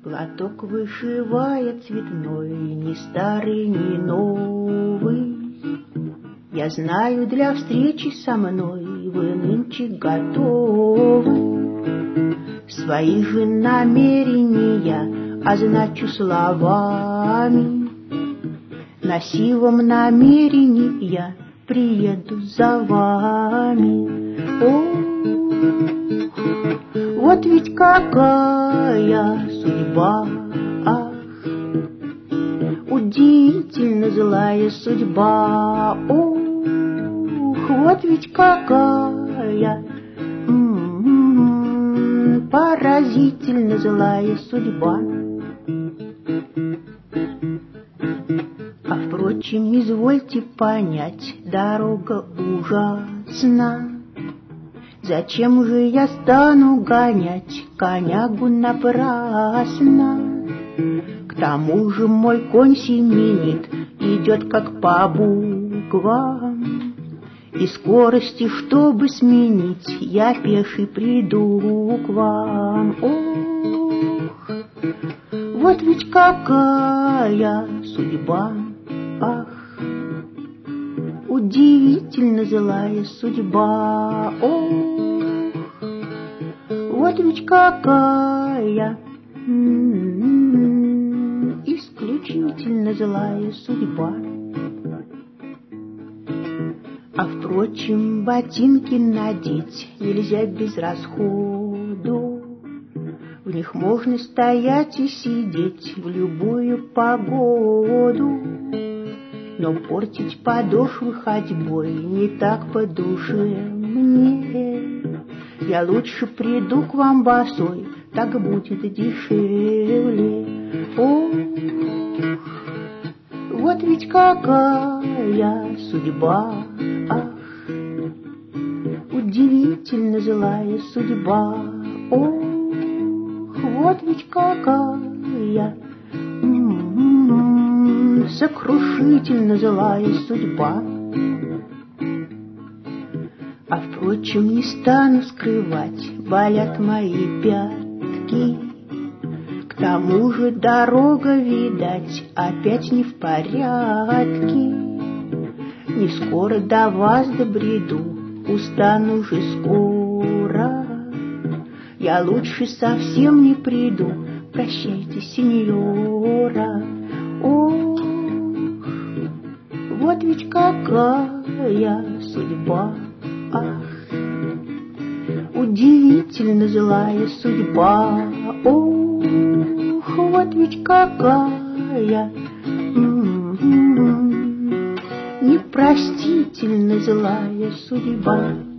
Платок вышивает цветной, ни старый, ни новый. Я знаю, для встречи со мной вы нынче готовы. Свои же намерения означу словами. На сивом намерении я приеду за вами. Ох, вот ведь какая судьба, ах, удивительно злая судьба. Ох, вот ведь какая поразительно злая судьба. А впрочем, извольте понять, дорога ужасна. Зачем же я стану гонять конягу напрасно? К тому же мой конь семенит, идет как по буквам. И скорости, чтобы сменить, я пеший приду к вам. Ох, вот ведь какая судьба, ах, удивительно злая судьба. Ох, вот ведь какая исключительно злая судьба. А впрочем, ботинки надеть нельзя без расходу. В них можно стоять и сидеть в любую погоду. Но портить подошвы ходьбой не так по душе мне. Я лучше приду к вам босой, так будет дешевле. Ох, вот ведь какая судьба, ах, удивительно злая судьба. Ох, вот ведь какая сокрушительно злая судьба. А впрочем, не стану скрывать, болят мои пятки. К тому же дорога, видать, опять не в порядке. Не скоро до вас добреду, устану же скоро. Я лучше совсем не приду, прощайте, сеньора. Ох, вот ведь какая судьба, ах, удивительно злая судьба. Ох, вот ведь какая непростительно злая судьба.